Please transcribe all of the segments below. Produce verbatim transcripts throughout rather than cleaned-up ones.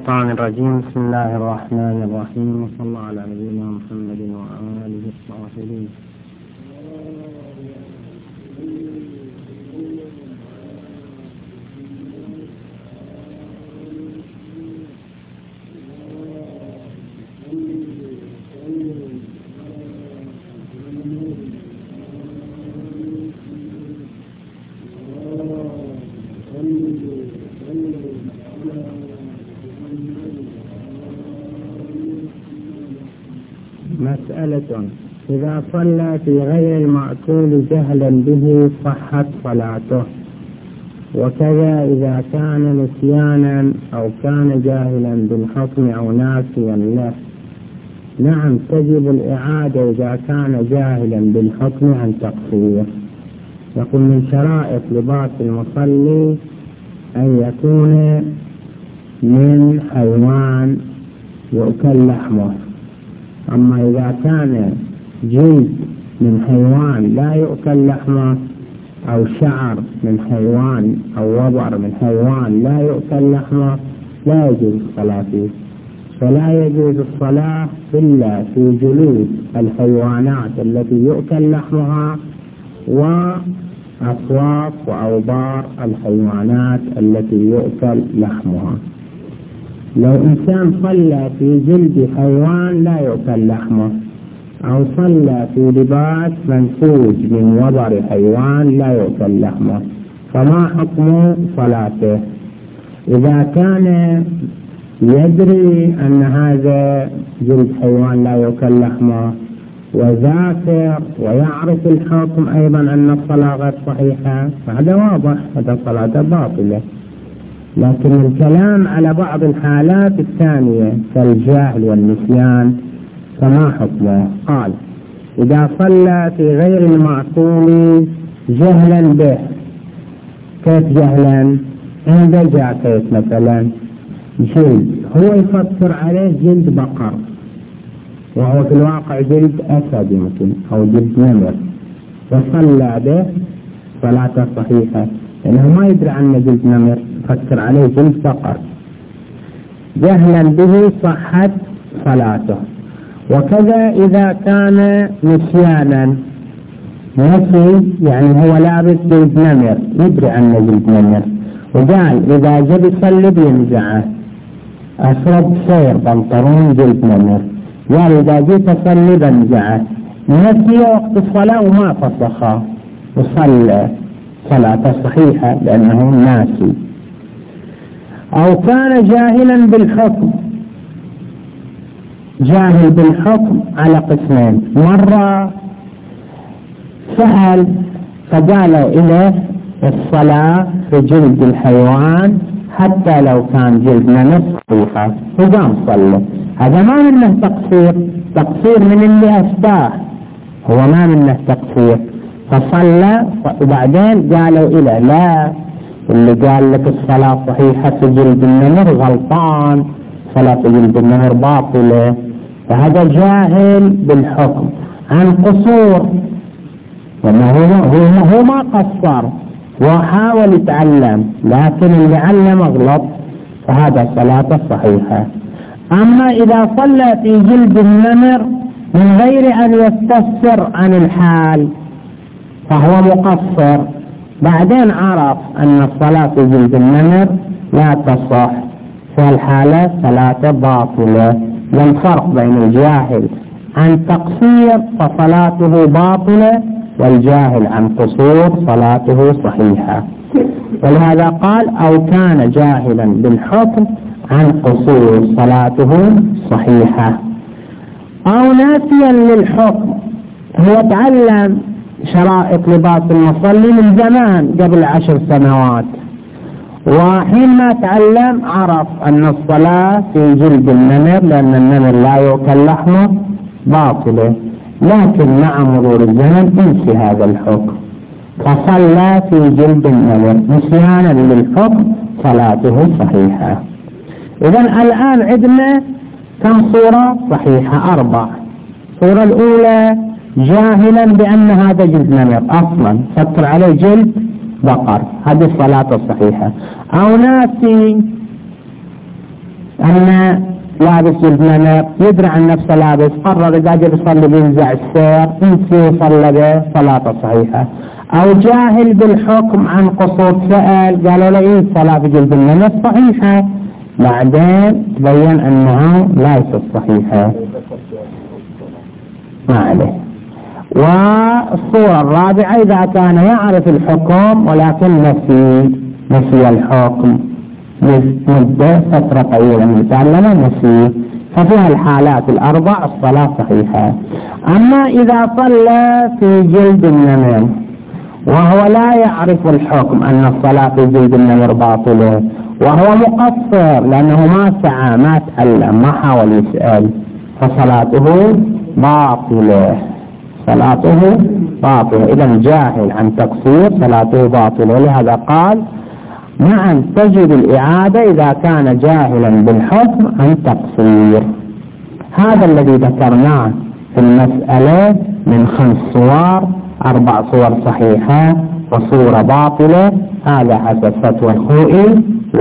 الشيطان الرجيم. بسم الله الرحمن الرحيم، وصلى الله على نبينا محمد وآله الطاهرين. مسألة: إذا صلى في غير المأكول جهلا به صحت صلاته، وكذا إذا كان نسيانا أو كان جاهلا بالحكم أو ناسيا له. نعم، تجب الإعادة إذا كان جاهلا بالحكم عن تقصير. يقول: من شرائط لباس المصلي أن يكون من حيوان يؤكل لحمه. أما إذا كان جلد من حيوان لا يؤكل لحمه، أو شعر من حيوان أو وبر من حيوان لا يؤكل لحمه، لا يجوز الصلاة فيه. فلا يجوز الصلاة إلا في جلود الحيوانات التي يؤكل لحمها، وأصواف وأوبار الحيوانات التي يؤكل لحمها. لو إنسان صلى في جلد حيوان لا يؤكل لحمه، أو صلى في لباس منسوج من وبر حيوان لا يؤكل لحمه، فما حكم صلاته؟ إذا كان يدري أن هذا جلد حيوان لا يؤكل لحمه وذاكر ويعرف الحكم أيضا أن الصلاة غير صحيحة، فهذا واضح، هذا صلاة باطلة. لكن الكلام على بعض الحالات الثانية كالجهل والنسيان فما حكمه؟ قال: إذا صلى في غير المأكول جهلا به. كيف جهلا؟ عند جاكيت مثلا جلد، هو يفكر عليه جلد بقر وهو في الواقع جلد أسد يمكن أو جلد نمر، وصلى به، صلاته صحيحة لأنه ما يدري عنه جلد نمر، فكر عليه جلد بقر. جهلا به صحت صلاته. وكذا إذا كان نسيانا، نسي يعني هو لابس جلد نمر يدري عنه جلد نمر، وقال إذا جب يصلي بينزعه، أشرب سير بنطلون جلد نمر، قال إذا جيت أصلي بنزعه، نسي وقت الصلاة وما فسخه وصلى، صلاته صحيحة لأنه ناسي. أو كان جاهلا بالحكم. جاهل بالحكم على قسمين: مرة سأل فقالوا إليه الصلاة في جلد الحيوان حتى لو كان جلد نمر صحيحة، وقام صلى. هذا ما منه تقصير، تقصير من اللي أشباه، هو ما منه تقصير، فصلى. وبعدين قالوا إليه لا، اللي قال لك الصلاة صحيحة في جلد النمر غلطان، صلاة جلد النمر باطلة. فهذا جاهل بالحكم عن قصور، وما هو, هو, هو ما قصر وحاول يتعلم، لكن اللي علم غلط، فهذا صلاة صحيحة. أما إذا صلى في جلد النمر من غير أن يستفسر عن الحال فهو مقصر، بعدين عرف أن الصلاة في جلد النمر لا تصح، في الحالة صلاة باطلة. لم فرق بين الجاهل عن تقصير فصلاته باطلة، والجاهل عن قصور صلاته صحيحة. ولهذا قال: أو كان جاهلا بالحكم عن قصور صلاته صحيحة. أو ناسيا للحكم، هو تعلم شرائط لباس المصلي من زمان قبل عشر سنوات، وحينما تعلم عرف أن الصلاة في جلد النمر لأن النمر لا يؤكل لحمه باطلة، لكن مع مرور الزمن انسي هذا الحكم فصلى في جلد النمر نسيانا للحكم، صلاته صحيحة. إذن الآن عندنا كم صورة صحيحة؟ أربع. الصورة الأولى جاهلا بأن هذا جلد نمر أصلا، فكر عليه جلد بقر، هذه الصلاة الصحيحة. أو ناسي أن لابس جلد نمر يدري عن نفسه لابس، قرر إذا جاء يصلي بينزع السير يمشي صلى به صلاته صحيحة. أو جاهل بالحكم عن قصور سأل قالوا له إيه صلاة بجلد النمر صحيحة، بعدين تبين أنها ليست صحيحة ما عليه. والصورة الرابعة إذا كان يعرف الحكم ولكن نسي نسي الحكم مدة فترة طويلة من تعلمه نسي، ففيها الحالات الأربع الصلاة صحيحة. أما إذا صلى في جلد النمر وهو لا يعرف الحكم أن الصلاة في جلد النمر باطلة وهو مقصر لأنه ما سعى ما تعلم ما حاول يسأل، فصلاته باطلة صلاته باطلة. إذا جاهل عن تقصير صلاته باطلة. لهذا قال نعم تجب الإعادة إذا كان جاهلا بالحكم عن تقصير. هذا الذي ذكرناه في المسألة من خمس صور، أربع صور صحيحة وصورة باطلة، هذا حسب فتوى الخوئي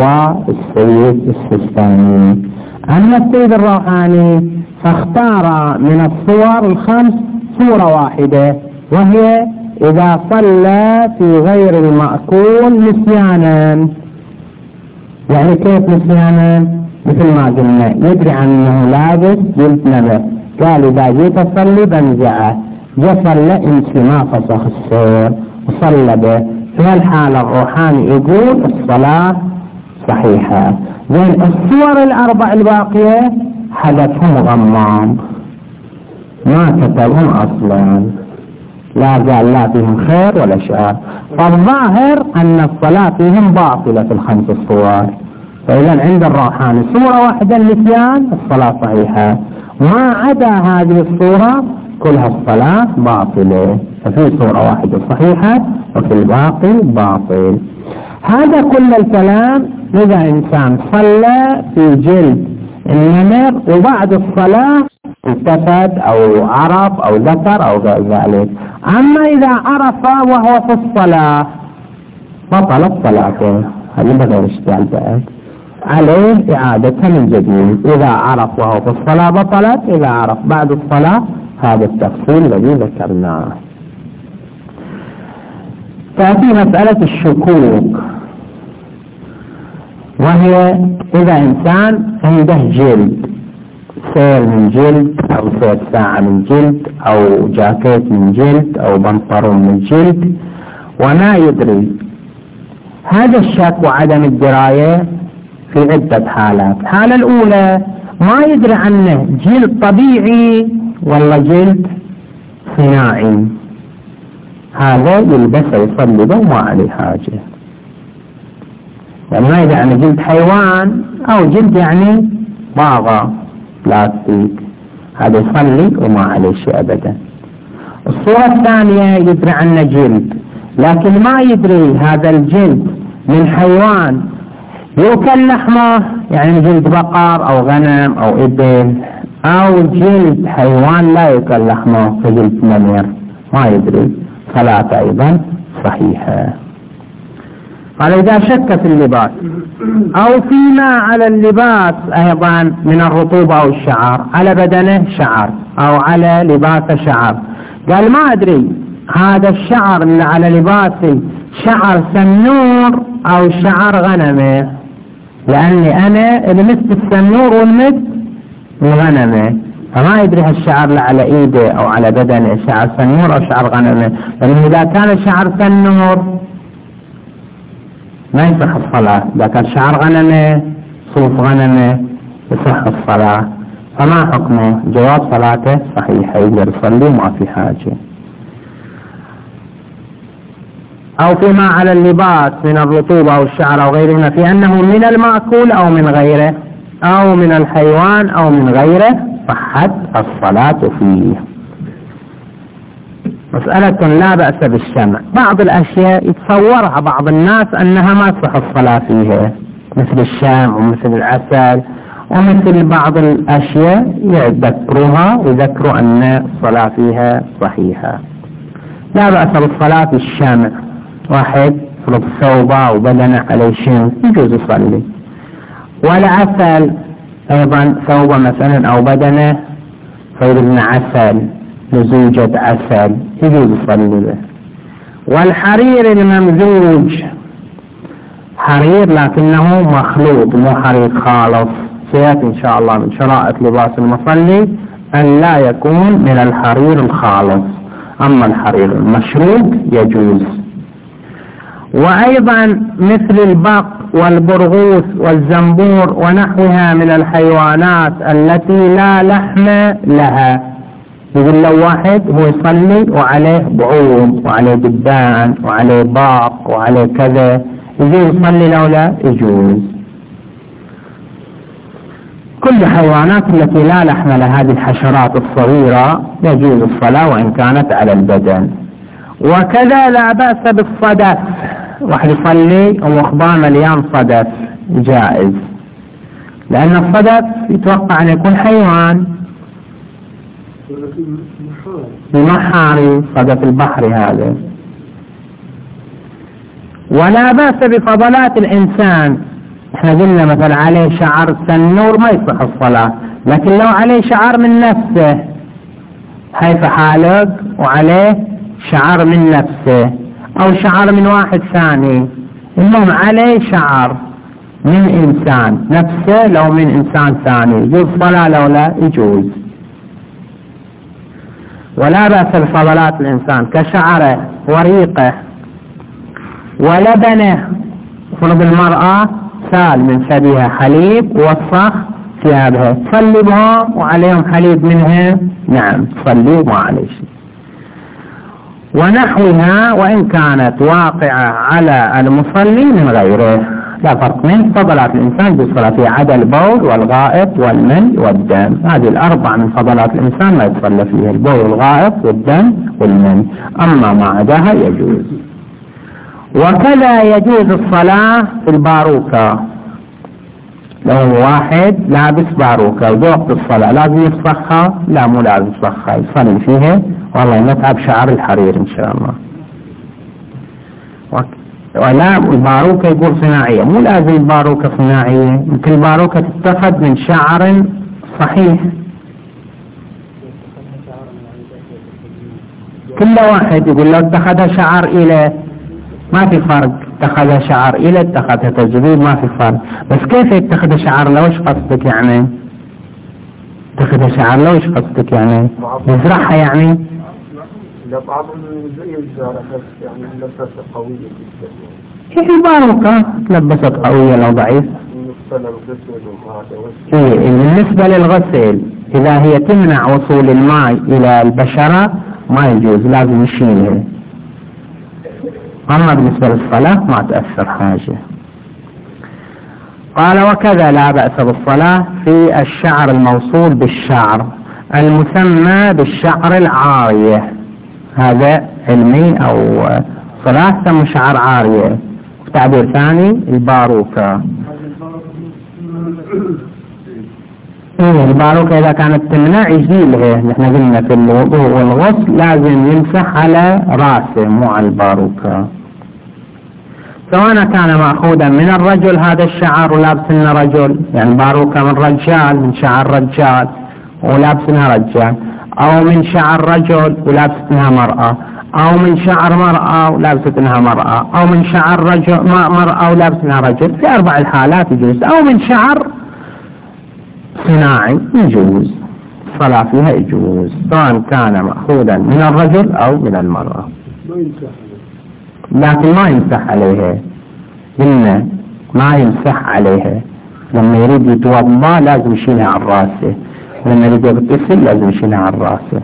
والسيد السيستاني. أما السيد الروحاني فاختار من الصور الخمس صورة واحدة، وهي إذا صلى في غير المأكول نسيانا. يعني كيف نسيانا؟ مثل ما قلنا يدري عنه لابس جلد نمر، قال إذا جيت أصلي بنزعه، جاء صلى انت ما فسخ السير وصلى به، في الحالة الروحاني يقول الصلاة صحيحة. زين الصور الأربع الباقية حدثهم غمام ما كتبهم أصلا، لا قال لا فيهم خير ولا شر، فالظاهر أن الصلاة فيهم باطلة في الخمس الصور. فإذا عند الروحاني صورة واحدة النسيان الصلاة صحيحة، ما عدا هذه الصورة كلها الصلاة باطلة، ففي صورة واحدة صحيحة وفي الباقي باطل. هذا كل الكلام إذا إنسان صلى في جلد النمر وبعد الصلاة التفت أو عرف أو ذكر أو غير ذلك. أما إذا عرف وهو في الصلاة بطلت صلاته، هذه بغير اشتغال بعد عليه إعادتها من جديد. إذا عرف وهو في الصلاة بطلت، إذا عرف بعد الصلاة هذا التفصيل الذي ذكرناه. تأتي مسألة الشكوك، وهي إذا إنسان عنده جلد، سير من جلد أو سير ساعة من جلد أو جاكيت من جلد أو بنطلون من جلد وما يدري، هذا الشك وعدم الدراية في عدة حالات. الحالة الأولى ما يدري عنه جلد طبيعي ولا جلد صناعي، هذا يلبسه يصلي به وما عليه حاجة، يعني ما يدري عنه جلد حيوان أو جلد يعني باغة بلاستيك، هذا يصلي وما عليه شيء أبدا. الصورة الثانية يدري عنه جلد لكن ما يدري هذا الجلد من حيوان يؤكل لحمه، يعني جلد بقر أو غنم أو إبل، أو جلد حيوان لا يؤكل لحمه كجلد نمر، ما يدري، صلاة أيضا صحيحة. قال إذا شك في اللباس أو فيما على اللباس أيضا من الرطوبة أو الشعر، على بدنه شعر أو على لباسه شعر، قال ما أدري هذا الشعر اللي على لباسي شعر سنور أو شعر غنمة، لأني أنا لمست السنور والمس الغنمة، فما يدري هالشعر اللي على إيده أو على بدنه شعر سنور أو شعر غنمة، لأنه إذا كان شعر سنور ما يصح الصلاة، إذا كان شعر غنمة صوف غنمة يصح الصلاة. فما حكمه؟ جواب صلاته صحيحة، يقدر يصلي وما في حاجة. أو فيما على اللباس من الرطوبة أو الشعر أو غيرهما في أنه من المأكول أو من غيره أو من الحيوان أو من غيره صحت الصلاة فيه. مسألة لا بأس بالشمع، بعض الأشياء يتصورها بعض الناس أنها ما تصح الصلاة فيها، مثل الشمع ومثل العسل ومثل بعض الأشياء يذكروها ويذكروا أن الصلاة فيها صحيحة. لا بأس بالصلاة في الشمع، واحد فرض ثوبه وبدنه عليه شمس يجوز يصلي. والعسل أيضا ثوب مثلا أو بدنه صير من عسل لزوجة عسل يجوز يصلي به. والحرير الممزوج حرير لكنه مخلوط مو حرير خالص، سيأتي إن شاء الله من شرائط لباس المصلي أن لا يكون من الحرير الخالص، أما الحرير المشروب يجوز. وأيضا مثل البق والبرغوث والزنبور ونحوها من الحيوانات التي لا لحم لها، يقول لو واحد هو يصلي وعليه بعوض وعليه دبان وعليه باق وعليه كذا، يجوز يصلي لو لا يجوز. كل حيوانات التي لا لحم لها، هذه الحشرات الصغيرة يجوز الصلاة وإن كانت على البدن. وكذا لا بأس بالصدف، واحد يصلي ومخباه مليان صدف جائز، لأن الصدف يتوقع أن يكون حيوان المحاري، صدف البحر هذا. ولا بأس بفضلات الإنسان، احنا قلنا مثلا عليه شعر سنور ما يصح الصلاة، لكن لو عليه شعر من نفسه حيث حالق وعليه شعر من نفسه او شعر من واحد ثاني، المهم عليه شعر من انسان نفسه لو من انسان ثاني، يجوز صلاة لو لا يجوز. ولا بأس بفضلات الانسان كشعره وريقه ولبنه، فرض المرأة سال من ثديها حليب ووسخ ثيابها تصلي بهم وعليهم حليب منها، نعم تصلي وما عليه شيء. ونحوها وإن كانت واقعة على المصلي من غيره، لا فرق من فضلات الإنسان بالصلاة في عدا البول والغائط والمن والدم، هذه الأربع من فضلات الإنسان ما يتصلى فيها، البول والغائط والدم والمن، أما ما عداها يجوز. وكذا يجوز الصلاة في الباروكة، لو واحد لابس باروكة ووقت الصلاة لازم يفسخها، لا مو لازم يفسخها، يصلي فيها والله نتعب شعر الحرير إن شاء الله. ولا الباروكة يقول صناعية، مو لازم الباروكة صناعية، يمكن الباروكة تتخذ من شعر صحيح. كل واحد يقول لو اتخذ شعر إلى ما في فرق، اتخذ شعر إلى اتخذ تجريد ما في فرق، بس كيف يتخذ شعر لو ايش قصدك يعني؟ اتخذ شعر لو ايش قصدك يعني؟ يزرعها يعني؟ لا بعضهم زي الزارة يعني لبسة قوية جدا. هي الباروكة لبست قوية لو ضعيف. إيه بالنسبة للغسل إذا هي تمنع وصول الماء إلى البشرة ما يجوز، لازم يشيلها. أما بالنسبة للصلاة ما تأثر حاجة. قال وكذا لا بأس بالصلاة في الشعر الموصول بالشعر المسمى بالشعر العارية، هذا علمي أو صلاة تم شعر عارية، تعبير ثاني الباروكة. إيه الباروكة إذا كانت تمنع يزيلها، نحن قلنا في الوضوء والغسل لازم يمسح على رأسه مو على الباروكة، سواء كان مأخوذا من الرجل هذا الشعر ولابسنه رجل، يعني باروكة من رجال من شعر رجال ولابسنها رجال، أو من شعر رجل ولابستنها مرأة، أو من شعر مرأة ولابستنها مرأة، أو من شعر رجل مرأة ولابستنها رجل، في أربع الحالات يجوز، أو من شعر صناعي يجوز، الصلاة فيها يجوز سواء كان مأخوذا من الرجل أو من المرأة، لكن ما يمسح عليها، قلنا ما يمسح عليها، لما يريد يتوضا لازم يشيلها عن راسه، لما يريد يغتسل لازم يشيلها عن راسه.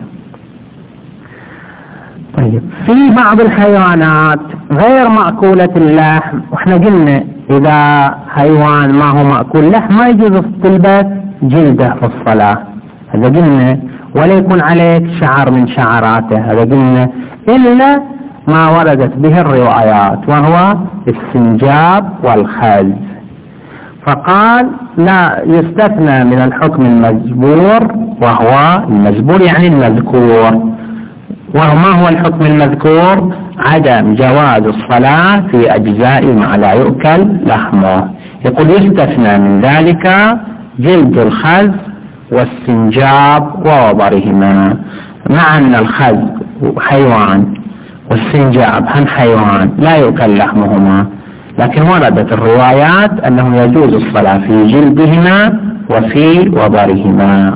طيب في بعض الحيوانات غير مأكولة اللحم، واحنا قلنا إذا حيوان ما هو مأكول لحم ما يجوز تلبس جلده في الصلاة، هذا قلنا، ولا يكون عليك شعر من شعراته، هذا قلنا، إلا ما وردت به الروايات وهو السنجاب والخز، فقال لا يستثنى من الحكم المجبور، وهو المجبور يعني المذكور، وما هو الحكم المذكور؟ عدم جواز الصلاة في أجزاء ما لا يؤكل لحمه، يقول يستثنى من ذلك جلد الخز والسنجاب ووبرهما، مع أن الخز حيوان والسنجاب هم حيوان لا يؤكل لحمهما، لكن وردت الروايات أنه يجوز الصلاة في جلدهما وفي وبرهما.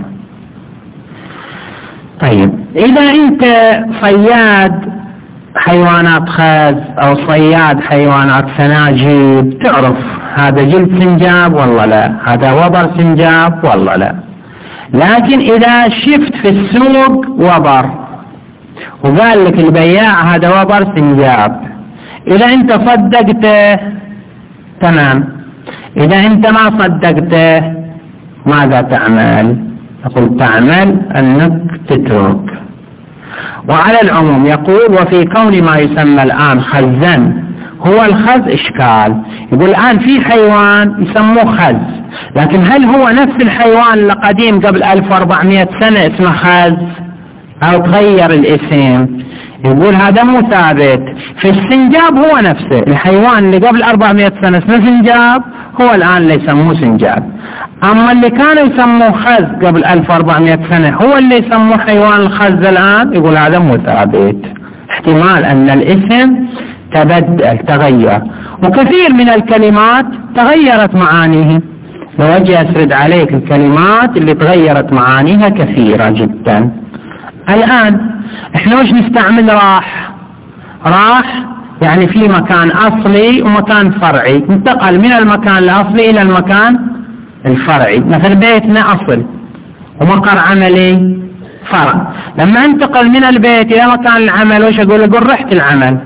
طيب إذا أنت صياد حيوانات خز أو صياد حيوانات سناجيب، تعرف هذا جلد سنجاب والله لا، هذا وبر سنجاب والله لا. لكن إذا شفت في السوق وبر وقال لك البياع هذا وبر سنجاب، إذا أنت صدقته تمام، إذا أنت ما صدقته ماذا تعمل؟ يقول تعمل أنك تترك. وعلى العموم يقول وفي كون ما يسمى الآن خزا هو الخز إشكال. يقول الآن في حيوان يسموه خز، لكن هل هو نفس الحيوان القديم قبل ألف وأربعمائة سنة اسمه خز أو تغير الاسم؟ يقول هذا مو ثابت. في السنجاب هو نفسه الحيوان اللي قبل أربعمائة سنة اسمه سنجاب، هو الآن اللي يسموه سنجاب. أما اللي كانوا يسموه خز قبل ألف وأربعمائة سنة هو اللي يسموه حيوان الخز الآن، يقول هذا مو ثابت، احتمال أن الاسم تبدل تغير. وكثير من الكلمات تغيرت معانيه، لو أجي أسرد عليك الكلمات اللي تغيرت معانيها كثيرة جدا. الآن احنا وش نستعمل؟ راح. راح يعني في مكان أصلي ومكان فرعي، انتقل من المكان الأصلي إلى المكان الفرعي. مثل بيتنا أصل ومقر عملي فرع، لما انتقل من البيت إلى مكان العمل وش أقول؟ أقول رحت العمل.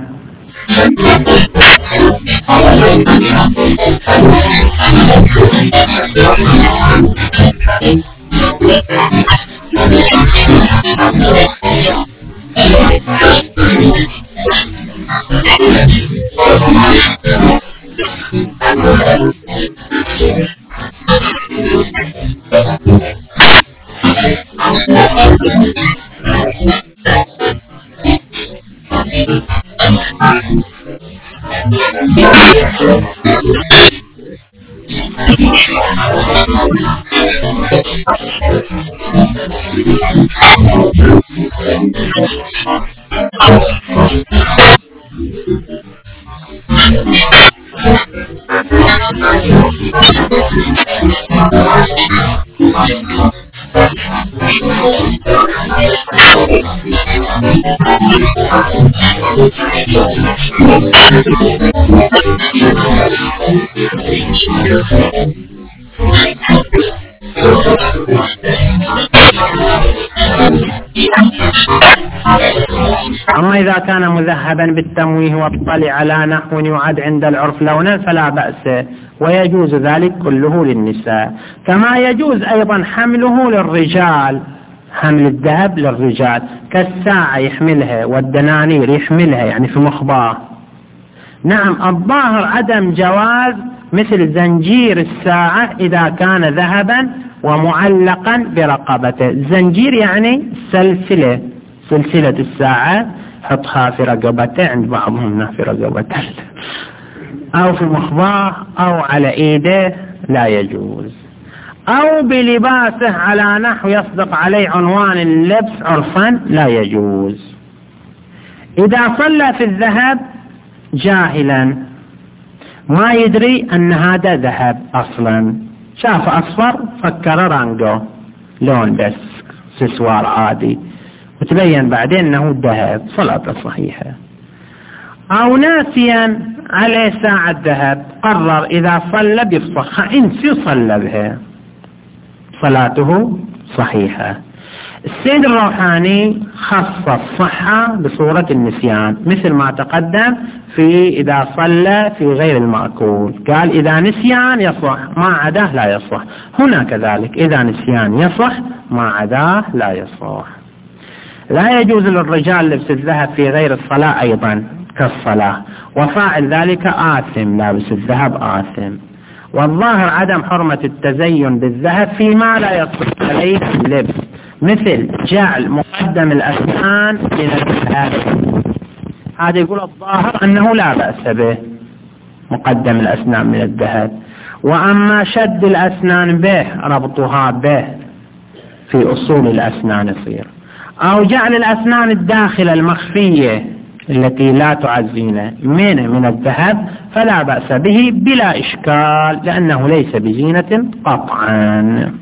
أما إذا كان مذهبا بالتمويه واطلع على نحو يعد عند العرف لونا فلا بأس، ويجوز ذلك كله للنساء. كما يجوز أيضا حمله للرجال، حمل الذهب للرجال كالساعة يحملها والدنانير يحملها يعني في مخباه. نعم الظاهر عدم جواز مثل زنجير الساعة إذا كان ذهبا ومعلقا برقبته. الزنجير يعني سلسلة، سلسلة الساعة حطها في رقبته، عند بعضهم في رقبته أو في مخباه أو على إيده لا يجوز. أو بلباسه على نحو يصدق عليه عنوان اللبس عرفا لا يجوز. إذا صلى في الذهب جاهلا ما يدري أن هذا ذهب أصلا، شاف أصفر فكر رانجو لون بس سسوار عادي، وتبين بعدين أنه ذهب، صلاته صحيحة. أو ناسيا عليه ساعة ذهب قرر إذا صلى بيفصخها انسي صلى بها، صلاته صحيحة. السيد الروحاني خص الصحة بصورة النسيان مثل ما تقدم في إذا صلى في غير المأكول، قال إذا نسيان يصح ما عداه لا يصح. هنا كذلك إذا نسيان يصح ما عداه لا يصح. لا يجوز للرجال لبس الذهب في غير الصلاة أيضا كالصلاة، وفاعل ذلك آثم، لابس الذهب آثم. والظاهر عدم حرمة التزين بالذهب فيما لا يصح عليه اللبس، مثل جعل مقدم الأسنان من الذهب، هذا يقول الظاهر أنه لا بأس به مقدم الأسنان من الذهب. وأما شد الأسنان به ربطها به في أصول الأسنان يصير، أو جعل الأسنان الداخلة المخفية التي لا تعزينا من من الذهب فلا بأس به بلا إشكال لأنه ليس بزينة قطعا.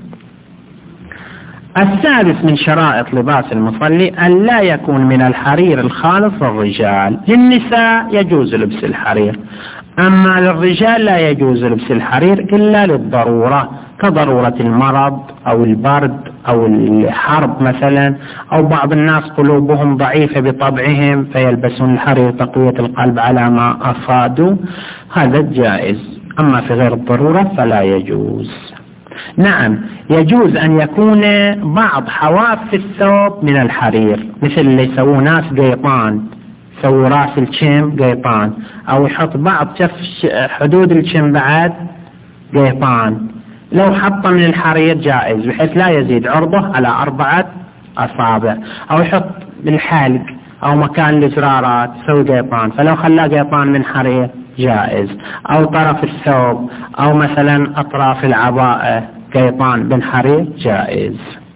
السادس من شرائط لباس المصلي أن لا يكون من الحرير الخالص للرجال. للنساء يجوز لبس الحرير، أما للرجال لا يجوز لبس الحرير إلا للضرورة كضرورة المرض أو البرد أو الحرب مثلا، أو بعض الناس قلوبهم ضعيفة بطبعهم فيلبسون الحرير تقوية القلب على ما أفادوا، هذا جائز. أما في غير الضرورة فلا يجوز. نعم يجوز أن يكون بعض حواف الثوب من الحرير، مثل اللي يسووا ناس قيطان، يسووا راس الشم قيطان، أو يحط بعض شف حدود الشم بعد قيطان، لو حط من الحرير جائز بحيث لا يزيد عرضه على أربعة أصابع، أو يحط بالحلق أو مكان الزرارات يسوي قيطان، فلو خلاه قيطان من حرير جائز، أو طرف الثوب أو مثلا أطراف العباءة قيطان من حرير جائز.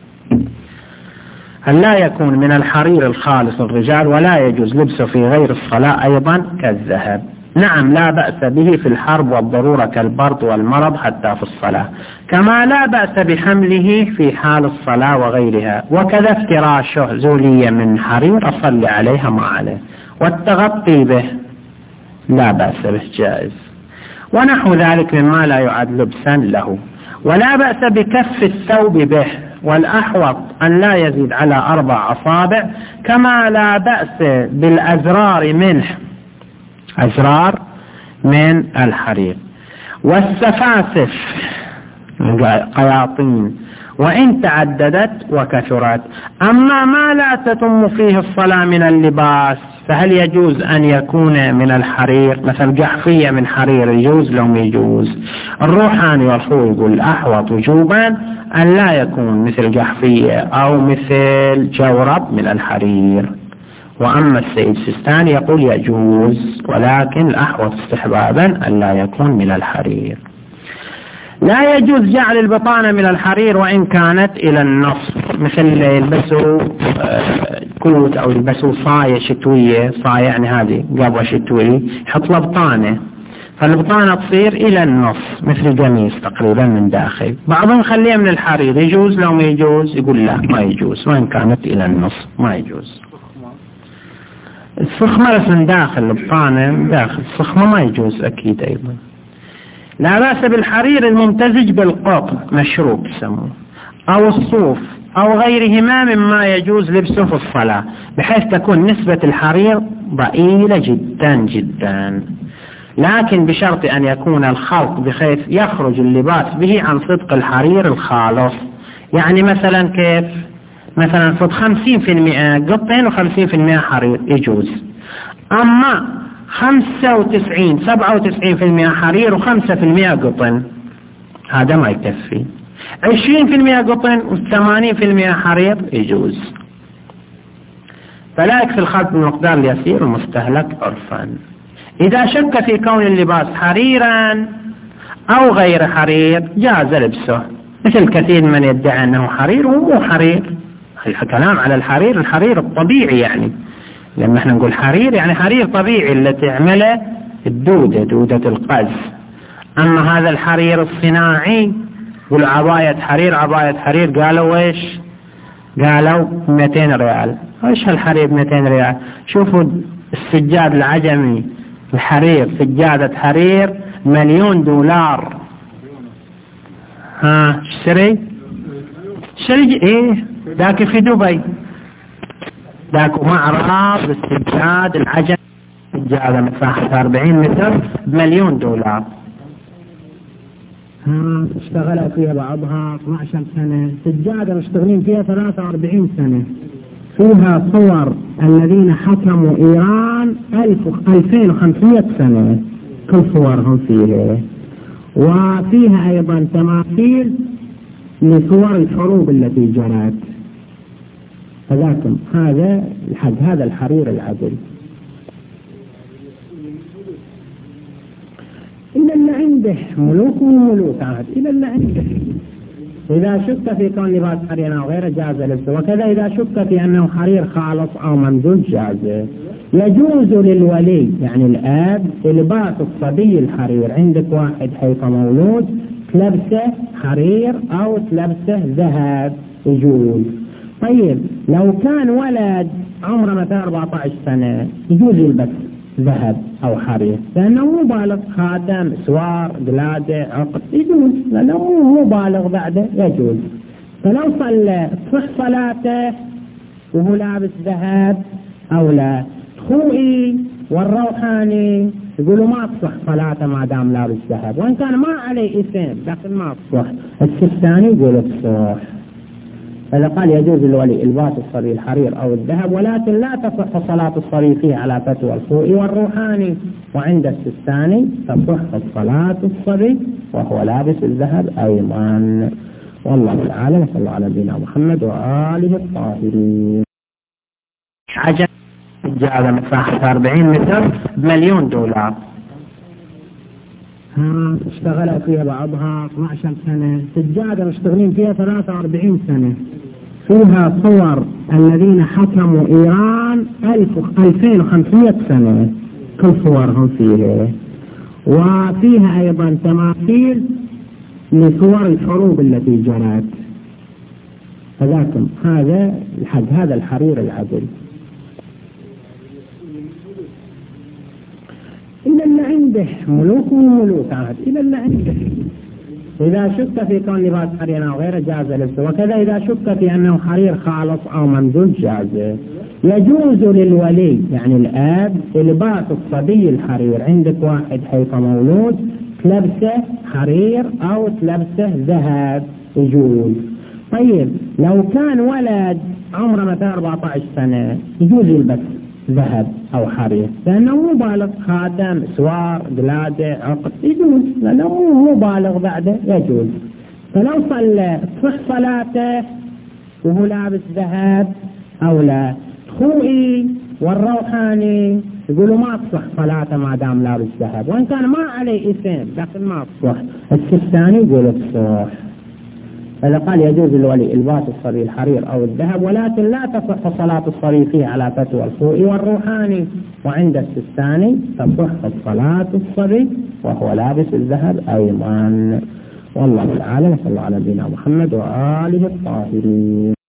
أن لا يكون من الحرير الخالص الرجال، ولا يجوز لبسه في غير الصلاة أيضا كالذهب. نعم لا بأس به في الحرب والضرورة كالبرد والمرض حتى في الصلاة، كما لا بأس بحمله في حال الصلاة وغيرها، وكذا افتراشه زولية من حرير أصلي عليها ما عليه، والتغطي به لا بأس به جائز، ونحو ذلك مما لا يعد لبسا له. ولا بأس بكف الثوب به، والأحوط أن لا يزيد على أربع أصابع، كما لا بأس بالأزرار منه، أزرار من الحرير، والسفاسف قياطين وإن تعددت وكثرت. أما ما لا تتم فيه الصلاة من اللباس فهل يجوز أن يكون من الحرير؟ مثل جحفية من حرير يجوز لو يجوز. الروحاني والخوي يقول أحوط وجوبا أن لا يكون مثل جحفية أو مثل جورب من الحرير. وأما السيد سيستاني يقول يجوز، ولكن الأحوط استحبابا أن لا يكون من الحرير. لا يجوز جعل البطانة من الحرير وإن كانت إلى النصف، مثل يلبسوا كوت أو يلبسوا صاية شتوية، صاية يعني هذه قبوة شتوية، يحط له بطانة، فالبطانة تصير إلى النصف مثل القميص تقريبا من داخل. بعضهم يخليها من الحرير، يجوز لو ما يجوز؟ يقول لا ما يجوز، وإن كانت إلى النصف ما يجوز. الصخمة من داخل البطانة من داخل الصخمة ما يجوز أكيد أيضا. لا بأس بالحرير الممتزج بالقطن مشروب يسموه، أو الصوف أو غيرهما مما يجوز لبسه في الصلاة، بحيث تكون نسبة الحرير ضئيلة جدا جدا، لكن بشرط أن يكون الخلط بحيث يخرج اللباس به عن صدق الحرير الخالص. يعني مثلا كيف؟ مثلا صد خمسين في المئة قطن وخمسين في المئة حرير يجوز، أما خمسة وتسعين سبعة وتسعين في المئة حرير وخمسة في المئة قطن هذا ما يكفي. عشرين في المئة قطن وثمانين في المئة حرير يجوز، فلا يكفي الخلط بالمقدار اليسير المستهلك عرفا. إذا شك في كون اللباس حريرا أو غير حرير جاز لبسه، مثل كثير من يدعي أنه حرير ومو حرير. الكلام على الحرير، الحرير الطبيعي، يعني لما احنا نقول حرير يعني حرير طبيعي اللي تعمله الدودة، دودة القز. أما هذا الحرير الصناعي يقول عباية حرير، عباية حرير قالوا ايش؟ قالوا مئتين ريال. ايش هالحرير مئتين ريال؟ شوفوا السجاد العجمي الحرير، سجادة حرير مليون دولار. ها اشتري شري ايه ذاك في دبي، ذاك معرض السجاد العجمي، سجادة مساحة أربعين متر بمليون دولار. ها اشتغلوا فيها بعضها اثني عشر سنة، سجادة مشتغلين فيها ثلاثة وأربعين سنة، فيها صور الذين حكموا إيران ألفين وخمسمائة سنة كل صورهم فيها، وفيها أيضا تماثيل لصور الحروب التي جرت. فذاكم هذا الحد، هذا الحرير العدل. إن اللي عنده عنده ملوك وملوك عهد إلى اللي عنده. إذا شك في كون لباس حرير أو غيره جاز لبسه، وكذا إذا شك في أنه حرير خالص أو ممدود جاز. يجوز للولي يعني الآب لباس الصبي الحرير. عندك واحد حيث مولود تلبسه حرير أو تلبسه ذهب يجوز. طيب لو كان ولد عمره مثلا أربعة عشر سنة يجوز يلبس ذهب أو حرير لأنه مو بالغ، خاتم سوار قلادة عقد يجوز لأنه مو بالغ بعده يجوز. فلو صلى تصح صلاته وهو لابس ذهب أو لا. خوئي والروحاني يقولوا ما تصح صلاته ما دام لابس ذهب، وإن كان ما عليه إثم لكن ما تصح. السيستاني يقول تصح. فإذا قال يجوز للولي إلباس الصبي الحرير أو الذهب، ولكن لا تصح صلاة الصبي فيه على فتوى الخوئي والروحاني. وعند السيستاني تصح صلاة الصبي وهو لابس الذهب أيضا. والله تعالى صلى الله على نبينا محمد وآله الطاهرين. عجب سجادة مساحة أربعين متر بمليون دولار، ها اشتغلوا فيها بعضها اثني عشر سنة. سجادة مشتغلين فيها ثلاثة وأربعين سنة. فيها صور الذين حكموا إيران ألفين وخمسمائة سنة كل صورهم فيها. وفيها أيضا تماثيل لصور الحروب التي جرت. فذاكم هذا الحد هذا الحرير العدل. إلى اللي عنده ملوك وملوك عهد إلى اللي عنده. إذا شك في كون لباس حرير أو غيره جاز لبسه، وكذا إذا شك في أنه حرير خالص أو ممدود جاز. يجوز للولي يعني الآب لباس الصبي الحرير. عندك واحد حيث مولود تلبسه حرير أو تلبسه ذهب يجوز. طيب لو كان ولد عمره مثلا أربعة عشر سنة يجوز يلبس ذهب أو حرير لأنه مو بالغ، خاتم سوار قلادة عقد يجوز لأنه مو بالغ بعده يجوز. فلو صلى تصح صلاته وهو لابس ذهب أو لا. خوئي والروحاني يقولوا ما تصح صلاته ما دام لابس ذهب، وإن كان ما عليه إثم لكن ما تصح. السيستاني يقول تصح. فإذا قال يجوز للولي إلباس الصبي الحرير أو الذهب، ولكن لا تصح صلاة الصبي فيه على فتوى الخوئي والروحاني. وعند السيستاني تصح صلاة الصبي وهو لابس الذهب أيضا. والله تعالى صلى الله على نبينا محمد وآله الطاهرين.